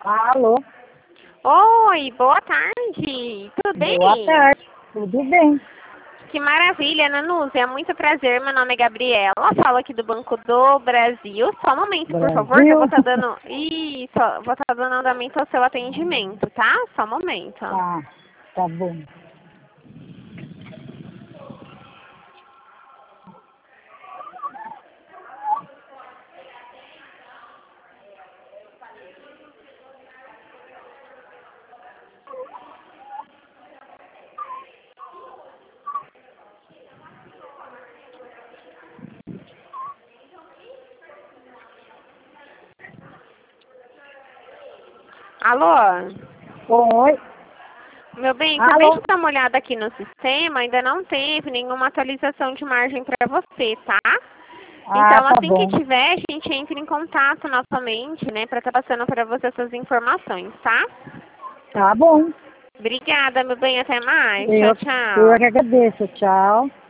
Alô? Oi, boa tarde. Tudo bem? Boa tarde. Tudo bem? Que maravilha, Nanúzia. É muito prazer. Meu nome é Gabriela. Falo aqui do Banco do Brasil. Só um momento, por favor, que eu vou Brasil? estar dando. Isso, vou estar dando andamento ao seu atendimento, tá? Só um momento. Tá bom. Alô? Oi? Meu bem, acabei Alô? de dar uma olhada aqui no sistema. Ainda não teve nenhuma atualização de margem para você, tá? Então, Tá assim que bom. tiver, a gente entra em contato novamente, né, para estar passando para você essas informações, tá? Tá bom. Obrigada, meu bem. Até mais. Tchau, Eu tchau. que agradeço. Tchau.